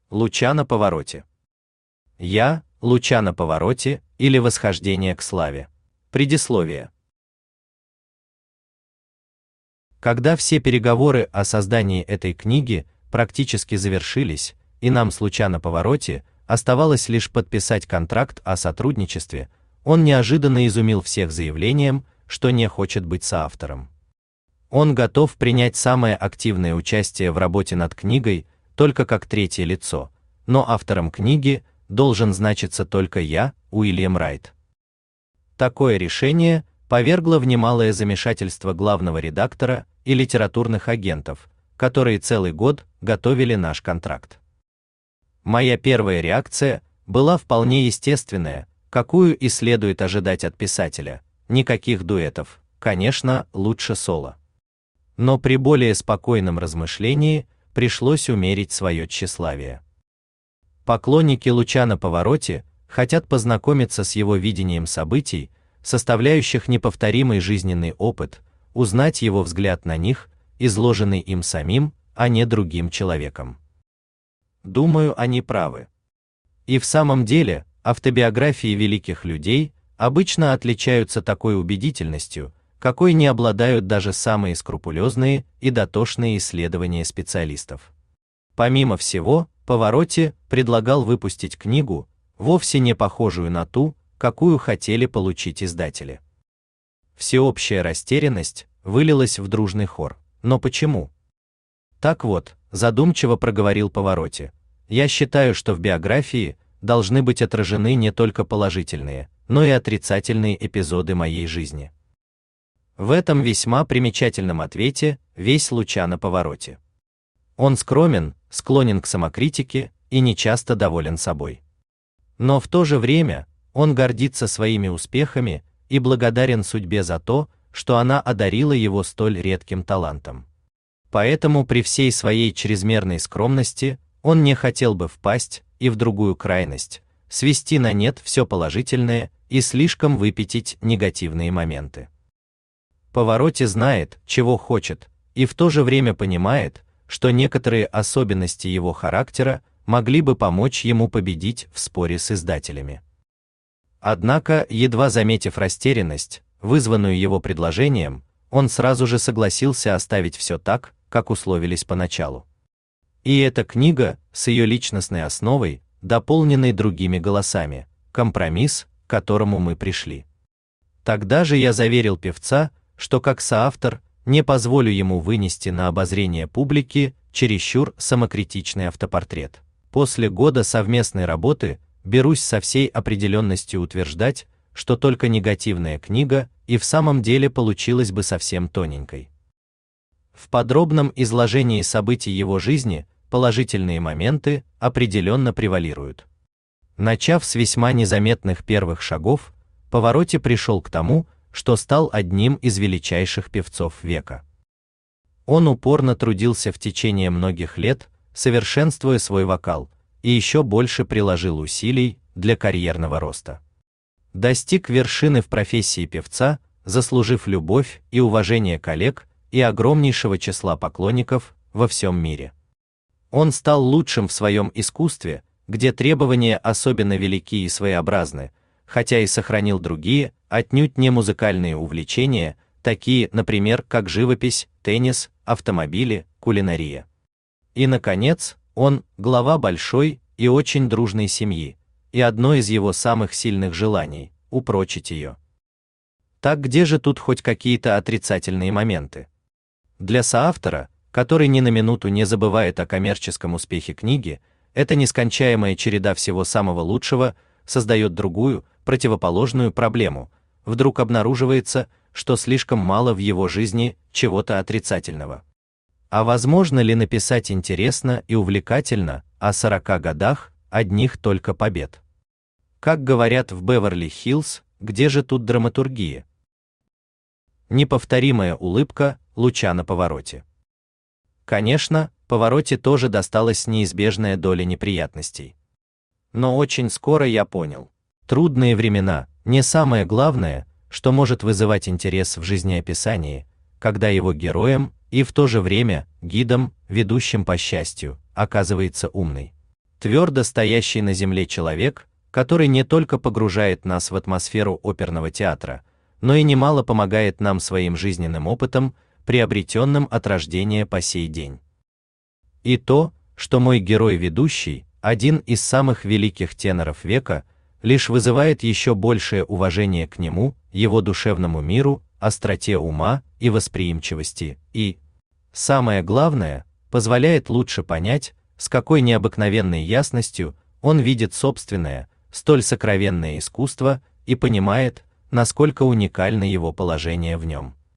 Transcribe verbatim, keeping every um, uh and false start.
Луча на повороте. Я, Луча на повороте, или Восхождение к славе. Предисловие. Когда все переговоры о создании этой книги практически завершились, и нам с Луча на повороте оставалось лишь подписать контракт о сотрудничестве, он неожиданно изумил всех заявлением, что не хочет быть соавтором. Он готов принять самое активное участие в работе над книгой только как третье лицо, но автором книги должен значиться только я, Уильям Райт. Такое решение повергло в немалое замешательство главного редактора и литературных агентов, которые целый год готовили наш контракт. Моя первая реакция была вполне естественная, какую и следует ожидать от писателя: никаких дуэтов, конечно, лучше соло. Но при более спокойном размышлении пришлось умерить свое тщеславие. Поклонники Луча на повороте хотят познакомиться с его видением событий, составляющих неповторимый жизненный опыт, узнать его взгляд на них, изложенный им самим, а не другим человеком. Думаю, они правы. И в самом деле, автобиографии великих людей обычно отличаются такой убедительностью, какой не обладают даже самые скрупулезные и дотошные исследования специалистов. Помимо всего, Повороте предлагал выпустить книгу, вовсе не похожую на ту, какую хотели получить издатели. Всеобщая растерянность вылилась в дружный хор. Но почему? Так вот, задумчиво проговорил Повороте, я считаю, что в биографии должны быть отражены не только положительные, но и отрицательные эпизоды моей жизни. В этом весьма примечательном ответе весь Луча на повороте. Он скромен, склонен к самокритике и нечасто доволен собой. Но в то же время он гордится своими успехами и благодарен судьбе за то, что она одарила его столь редким талантом. Поэтому при всей своей чрезмерной скромности он не хотел бы впасть и в другую крайность, свести на нет все положительное и слишком выпятить негативные моменты. Повороте знает, чего хочет, и в то же время понимает, что некоторые особенности его характера могли бы помочь ему победить в споре с издателями. Однако, едва заметив растерянность, вызванную его предложением, он сразу же согласился оставить все так, как условились поначалу. И эта книга с ее личностной основой, дополненной другими голосами, компромисс, к которому мы пришли. Тогда же я заверил певца, что как соавтор не позволю ему вынести на обозрение публики чересчур самокритичный автопортрет. После года совместной работы берусь со всей определенностью утверждать, что только негативная книга и в самом деле получилась бы совсем тоненькой. В подробном изложении событий его жизни положительные моменты определенно превалируют. Начав с весьма незаметных первых шагов, Повороте пришел к тому, что стал одним из величайших певцов века. Он упорно трудился в течение многих лет, совершенствуя свой вокал, и еще больше приложил усилий для карьерного роста. Достиг вершины в профессии певца, заслужив любовь и уважение коллег и огромнейшего числа поклонников во всем мире. Он стал лучшим в своем искусстве, где требования особенно велики и своеобразны, хотя и сохранил другие, отнюдь не музыкальные увлечения, такие, например, как живопись, теннис, автомобили, кулинария. И, наконец, он глава большой и очень дружной семьи, и одно из его самых сильных желаний – упрочить ее. Так где же тут хоть какие-то отрицательные моменты? Для соавтора, который ни на минуту не забывает о коммерческом успехе книги, эта нескончаемая череда всего самого лучшего создает другую, противоположную проблему. Вдруг обнаруживается, что слишком мало в его жизни чего-то отрицательного. А возможно ли написать интересно и увлекательно о сорока годах одних только побед? Как говорят в Беверли-Хиллз, где же тут драматургия? Неповторимая улыбка Луча на повороте. Конечно, Повороте тоже досталась неизбежная доля неприятностей. Но очень скоро я понял, трудные времена не самое главное, что может вызывать интерес в жизнеописании, когда его героем и в то же время гидом, ведущим по счастью, оказывается умный. твердо стоящий на земле человек, который не только погружает нас в атмосферу оперного театра, но и немало помогает нам своим жизненным опытом, приобретенным от рождения по сей день. И то, что мой герой-ведущий, один из самых великих теноров века, лишь вызывает еще большее уважение к нему, его душевному миру, остроте ума и восприимчивости, и, самое главное, позволяет лучше понять, с какой необыкновенной ясностью он видит собственное, столь сокровенное искусство и понимает, насколько уникально его положение в нем.